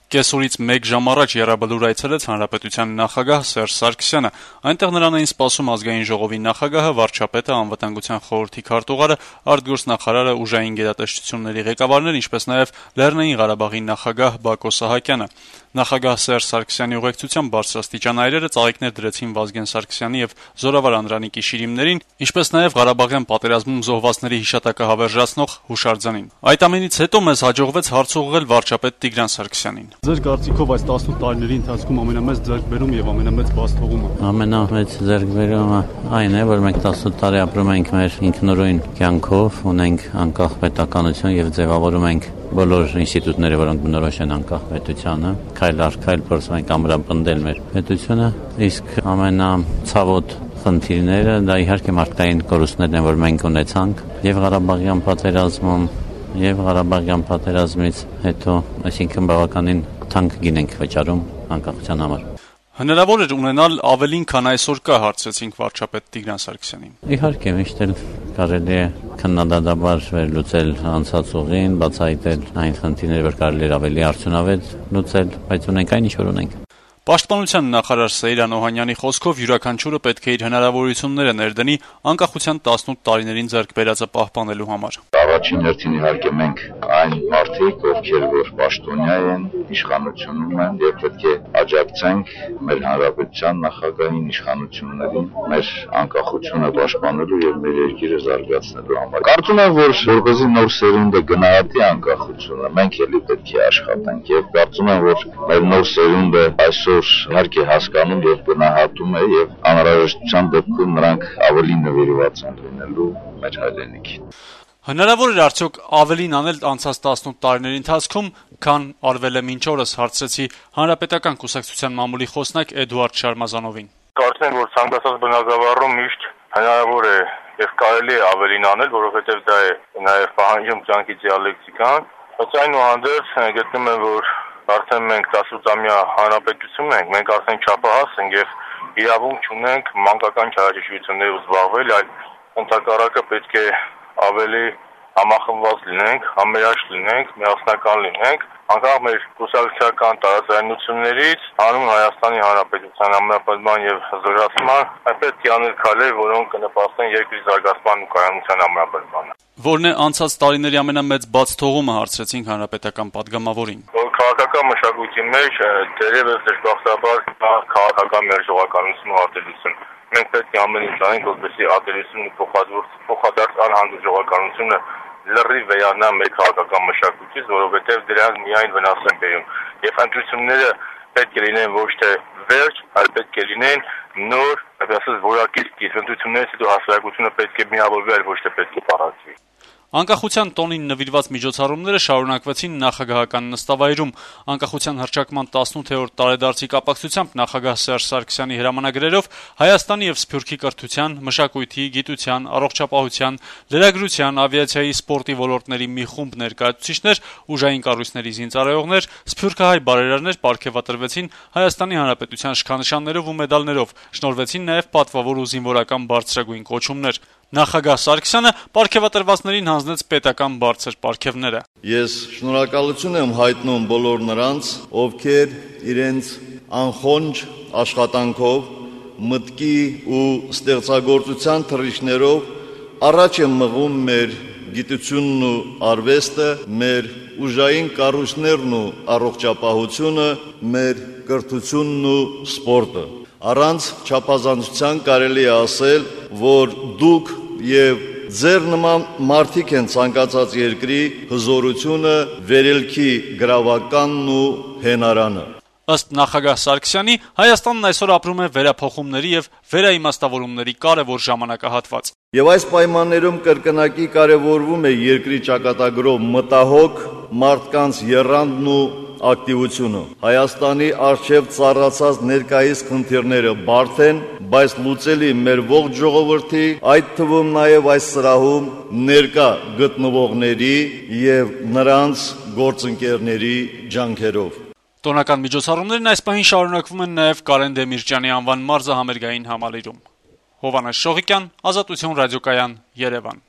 Կեսօրից 1 ժամ առաջ եռաբլուր այցելեց Հանրապետության նախագահ Սերժ Սարգսյանը։ Այնտեղ նրան էին սպասում Ազգային ժողովի նախագահը, վարչապետը, Անվտանգության խորհրդի քարտուղարը, արտգործնախարարը, ուժային գերատեսչությունների ղեկավարներ, ինչպես նաև Լեռնային Ղարաբաղի նախագահ Բակո Սահակյանը։ Նախագահ Սերժ Սարգսյանի ուղեկցությամբ բարձրաստիճան այրերը ծաղիկներ դրեցին Վազգեն Սարգսյանի եւ Զորավար Անդրանիկի շիրիմներին, ինչպես նաև Ղարաբաղյան պատերազմում զոհվածների հիշատակը հավերժացնող հուշարձանին։ Այդ ամենից հետո մեզ հաջողվեց հարց ուղղել վարչապետ Տիգրան Սարգսյանին։ Ձեր կարծիքով այս 18 տարիների ընթացքում ամենամեծ ձեռքբերումը եւ ամենամեծ բացթողումը։ Ամենամեծ ձեռքբերումը այն է, որ մենք 18 տարի ապրում ենք մեր ինքնուրույն կյանքով, ունենք անկախ պետականություն եւ ձևավորում ենք բոլոր ինստիտուտները, որոնք բնորոշ են անկախ պետությանը, քայլ առ քայլ փորձում ենք ամրապնդել մեր պետությունը, իսկ ամենացավոտ խնդիրները դա իհարկե մարդկային կորուստներն են, որ մենք ունեցանք եւ Ղարաբաղյան պատերազմում եւ Ղարաբաղյան պատերազմից հետո, այսինքն բավականին թանկ գին ենք վճարում անկախության համար։ Հնարավոր էր ունենալ ավելին, քան այսօր կա, հարցրեցինք վարչապետ Տիգրան Սարգսյանին։ Իհարկե, միշտ էլ կարելի է քննադատաբար վերլուծել անցած ուղին, բացահայտել այն խնդիրները, որ կարելի է ավելի արդյունավետ լուծել, բայց ունենք այն, ինչ որ ունենք։ Պաշտպանության նախարար Սեյրան Օհանյանի խոսքով յուրաքանչյուրը պետք է իր հնարավորությունները ներդնի անկախության 18 տարիներին ձեռք բերածը պահպանելու համար։ Առաջին հերթին իհարկե մենք այն մարդիկ, ովքեր որ պաշտոնյա են, իշխանությունում են եւ պետք է աջակցենք մեր հանրապետության նախագահին, իշխանություններին մեր անկախությունը պաշտպանելու եւ մեր երկիրը զարգացնելու համար։ Կարծում եմ, որ որպեսզի նոր սերունդը գնահատի անկախությունը, մենք էլի պետք է աշխատենք եւ կարծում եմ, որ մեր նոր սերունդը այսօր իհարկե հասկանում եւ գնահատում է եւ անհրաժեշտության դեպքում նրանք ավելի նվիրված են լինելու մեր հայրենիքին։ Հնարավոր էր արդյոք ավելին անել անցած 18 տարիների ընթացքում, քան արվել է մինչ օրս, հարցրեցի Հանրապետական կուսակցության մամուլի խոսնակ Էդուարդ Շարմազանովին։ Կարծում եմ, որ ցանկացած բնակավարում միշտ հնարավոր է եւ կարելի է ավելին անել, որովհետեւ դա է նաեւ պահանջում կյանքի դիալեկտիկան, բայց այնուհանդերձ գտնում եմ, որ արդեն մենք 18-ամյա հանրապետություն ենք, մենք արդեն չափահաս ենք եւ իրավունք չունենք մանկական չարաշահություններով զբաղվել, այլ ընդհակառակը պետք է ավելի համախմբված լինենք, համերաշխ լինենք, միասնական լինենք, անկախ մեր կուսակցական տարաձայնություններից, հանուն Հայաստանի Հանրապետության ամրապնդման եւ զորացման, պետք է անել քայլեր, որոնք կնպաստեն երկրի զարգացման ու կայունության ամրապնդմանը։ Որն է անցած տարիների ամենամեծ բացթողումը, հարցրեցինք հանրապետական падգամավորին։ Քաղաքական մշակույթի մեջ դերևս դժբախտաբար քաղաքական մերժողականություն ու ատելություն։ Մենք պետք է ամեն ինչ անենք, որպեսզի ատելությունն ու փոխադարձ անհանդուրժողականությունը լրիվ վերանա մեր քաղաքական մշակույթից, որովհետև դրանք միայն վնաս են բերում։ Եվ ընտրությունները պետք է լինեն ոչ թե վերջ, այլ պետք է լինեն նոր, այսպես որակից կից։ Ընտրություններից հետո հասարակությունը պետք է միավորվի, այլ ոչ թե պետք է պառակվի։ Անկախության տոնին նվիրված միջոցառումները շարունակվեցին նախագահական նստավայրում։ Անկախության հռչակման 18-րդ տարեդարձի կապակցությամբ նախագահ Սերժ Սարգսյանի հրամանագրերով Հայաստանի եւ Սփյուռքի կրթության, մշակույթի, գիտության, առողջապահության, լրագրության, ավիացիայի, սպորտի ոլորտների մի խումբ ներկայացուցիչներ, ուժային կառույցների զինծառայողներ, սփյուռքահայ բարերարներ պարգևատրվեցին Հայաստանի Հանրապետության շքանշաններով ու մեդալներով, շնորհվեցին նաեւ պատվավոր ու զինվորական բարձրագույն կոչումներ։ Նախագահ Սարգսյանը պարգևատրվածներին հանձնեց պետական բարձր պարգևները։ Ես շնորհակալություն եմ հայտնում բոլոր նրանց, ովքեր իրենց անխոնջ աշխատանքով, մտքի ու ստեղծագործության թռիչքներով առաջ են մղում մեր գիտությունն ու արվեստը, մեր ուժային կառույցներն ու առողջապահությունը, մեր կրթությունն ու սպորտը։ Առանց չափազանցության կարելի է ասել, որ դուք եւ ձեր նման մարդիկ են ցանկացած երկրի հզորությունը, վերելքի գրավականն ու հենարանը։ Ըստ նախագահ Սարգսյանի, Հայաստանն այսօր ապրում է վերափոխումների եւ վերաիմաստավորումների կարևոր ժամանակահատված։ Եվ այս պայմաններում կրկնակի կարևորվում է երկրի ճակատագրով մտահոգ մարդկանց եռանդն ու ակտիվությունը։ Հայաստանի արժեվ ծառացած ներկայիս խնդիրները բարդ են, բայց լուծելի մեր ողջ ժողովրդի, այդ թվում նաև այս սրահում ներկա գտնվողների եւ նրանց գործընկերների ջանքերով։ Տոնական միջոցառումներն այս պահին շարունակվում են նաև Կարեն Դեմիրճյանի անվան մարզահամերգային համալիրում։ Հովհաննես Շողիկյան, Ազատություն ռադիոկայան, Երևան։